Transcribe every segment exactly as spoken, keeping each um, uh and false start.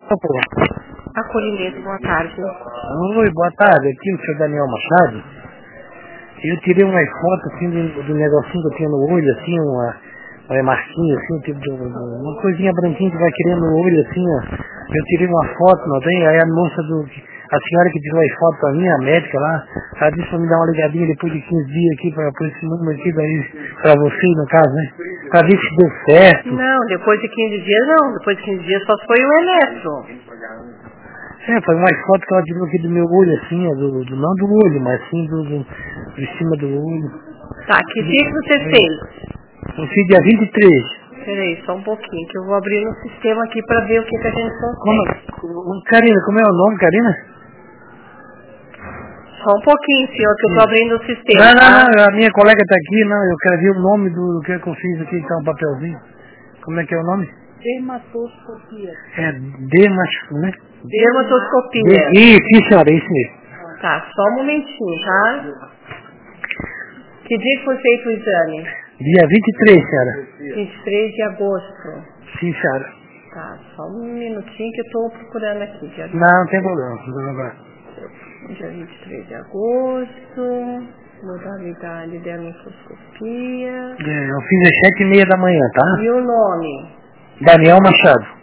Acolhimento, boa tarde. Oi, boa tarde. Aqui o senhor Daniel Machado. Eu tirei uma foto assim do, do negocinho que eu tinha no olho, assim, uma, uma marquinha assim, tipo de, uma coisinha branquinha que vai querendo no olho, assim, ó. Eu tirei uma foto, não tem? Aí a moça do. A senhora que tirou a foto pra mim, a médica lá, ela disse pra me dar uma ligadinha depois de quinze dias aqui, pra, por esse número aqui, daí, pra você, no caso, né? Pra ver se deu certo. Não, depois de quinze dias não, depois de quinze dias só foi o eletro. É, foi uma foto que ela tirou aqui do meu olho, assim, ó, do, do, não do olho, mas sim do, do, de cima do olho. Tá, que dia que você fez? Eu fiz dia vinte e três. Peraí, só um pouquinho, que eu vou abrir no sistema aqui pra ver o que, que a gente consegue. Como, Karina, como é o nome, Karina? Só um pouquinho, senhor, que eu tô abrindo o sistema. Não, não, tá? não, a minha colega tá aqui, não, eu quero ver o nome do, do que eu fiz aqui, que tá um papelzinho. Como é que é o nome? Dermatoscopia. É Demas, né? Dermatoscopia. De, isso, isso, senhora, é isso mesmo. Tá, só um momentinho, tá? Que dia que foi feito o exame? Dia vinte e três, senhora. vinte e três de agosto. Sim, senhora. Tá, só um minutinho que eu tô procurando aqui. Dia, Não, não tem problema, não tem problema. dia vinte e três de agosto, modalidade dermatoscopia. É, eu fiz às sete e meia da manhã, tá? E o nome? Daniel Machado.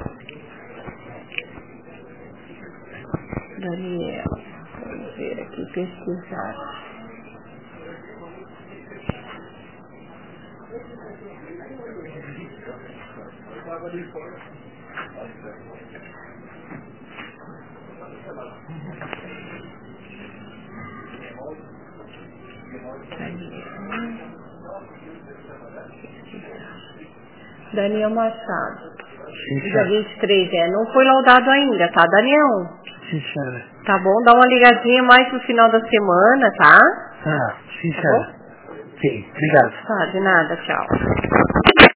Daniel. Vamos ver aqui, pesquisar. Daniel Machado. Sim, Dia senhora. vinte e três, é. Não foi laudado ainda, tá, Daniel? Sim, senhora. Tá bom? Dá uma ligadinha mais no final da semana, tá? Ah, sim, Tá senhora. bom? Sim, obrigado. Tá, de nada, tchau.